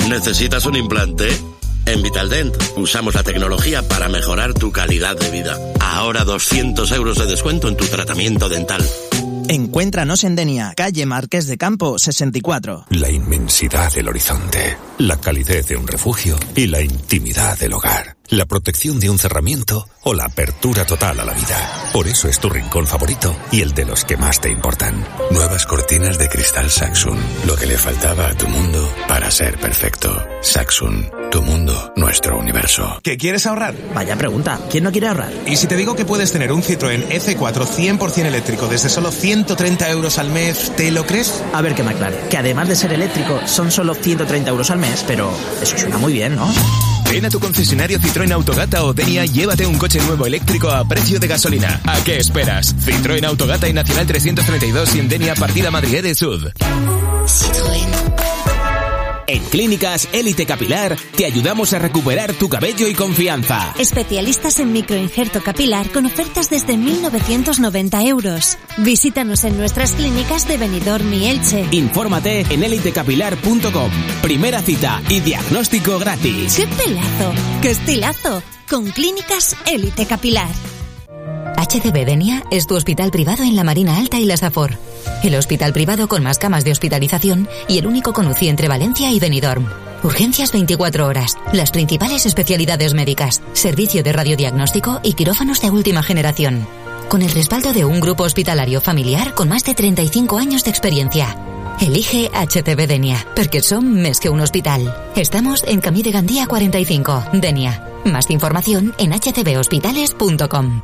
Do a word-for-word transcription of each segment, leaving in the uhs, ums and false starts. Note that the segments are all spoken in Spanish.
¿Necesitas un implante? En Vitaldent usamos la tecnología para mejorar tu calidad de vida. Ahora doscientos euros de descuento en tu tratamiento dental. Encuéntranos en Denia, calle Marqués de Campo sesenta y cuatro. La inmensidad del horizonte, la calidez de un refugio y la intimidad del hogar. La protección de un cerramiento o la apertura total a la vida. Por eso es tu rincón favorito y el de los que más te importan. Nuevas cortinas de cristal Saxon. Lo que le faltaba a tu mundo para ser perfecto. Saxon. Tu mundo, nuestro universo. ¿Qué quieres ahorrar? Vaya pregunta, ¿quién no quiere ahorrar? ¿Y si te digo que puedes tener un Citroën E C cuatro cien por ciento eléctrico desde solo ciento treinta euros al mes, ¿te lo crees? A ver que me aclare, que además de ser eléctrico son solo ciento treinta euros al mes, pero eso suena muy bien, ¿no? Ven a tu concesionario Citroën Autogata o Denia y llévate un coche nuevo eléctrico a precio de gasolina. ¿A qué esperas? Citroën Autogata y Nacional trescientos treinta y dos y en Denia partida Madrid de Sud. Citroën. En Clínicas Élite Capilar te ayudamos a recuperar tu cabello y confianza. Especialistas en microinjerto capilar con ofertas desde mil novecientos noventa euros. Visítanos en nuestras clínicas de Benidorm y Elche. Infórmate en élite capilar punto com. Primera cita y diagnóstico gratis. ¡Qué pelazo! ¡Qué estilazo! Con Clínicas Élite Capilar. H C B Denia es tu hospital privado en la Marina Alta y la Safor. El hospital privado con más camas de hospitalización y el único con U C I entre Valencia y Benidorm. Urgencias veinticuatro horas, las principales especialidades médicas, servicio de radiodiagnóstico y quirófanos de última generación. Con el respaldo de un grupo hospitalario familiar con más de treinta y cinco años de experiencia. Elige H C B Denia, porque son más que un hospital. Estamos en Camí de Gandía cuarenta y cinco, Denia. Más información en h c b hospitales punto com.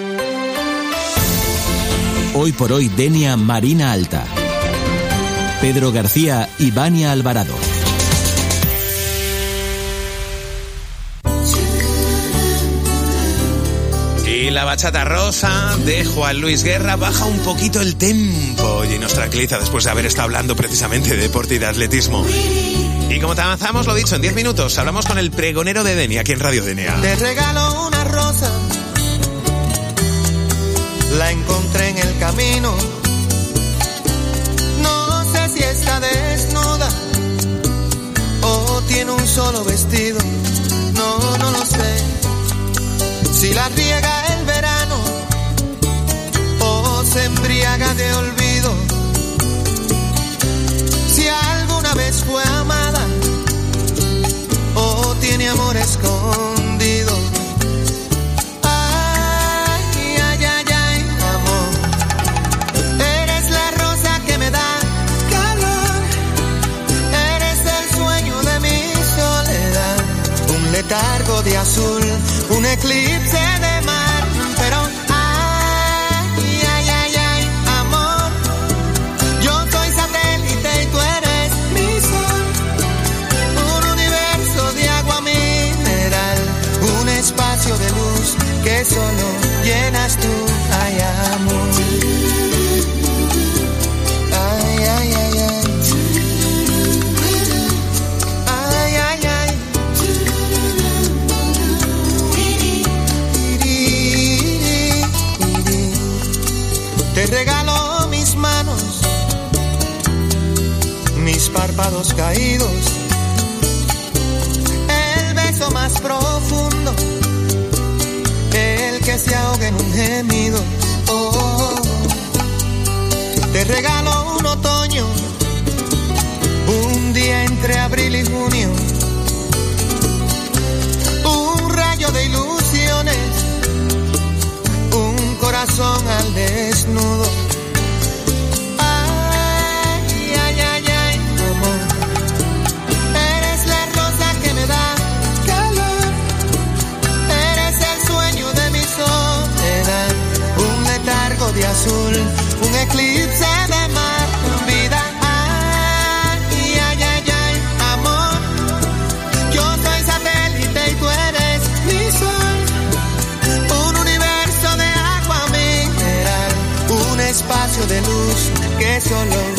Hoy por hoy Denia Marina Alta. Pedro García y Vania Alvarado. Y la bachata rosa de Juan Luis Guerra baja un poquito el tempo y nos tranquiliza después de haber estado hablando precisamente de deporte y de atletismo. Y como te avanzamos, lo dicho, en diez minutos hablamos con el pregonero de Denia aquí en Radio Denia. Te regalo una rosa, la encontré en el camino. No sé si está desnuda o tiene un solo vestido. No, no lo sé. Si la riega el verano o se embriaga de olvido. Si alguna vez fue amada o tiene amor escondido. Letargo de azul, un eclipse de mar, pero ay, ay, ay, ay, amor, yo soy satélite y tú eres mi sol, un universo de agua mineral, un espacio de luz que solo llenas tú, ay, amor, ay, ay, ay, ay. Te regalo mis manos, mis párpados caídos, el beso más profundo, el que se ahoga en un gemido. Oh, oh, oh. Te regalo un otoño, un día entre abril y junio, un rayo de ilusiones, un corazón al desnudo. Ay, ay, ay, ay, amor. Eres la rosa que me da calor. Eres el sueño de mi soledad. Un letargo de azul, un eclipse de mar, vida. Ay, ay, ay, ay, amor. Yo soy satélite y tú eres mi sol. Un universo de agua mineral, un espacio de luz que solo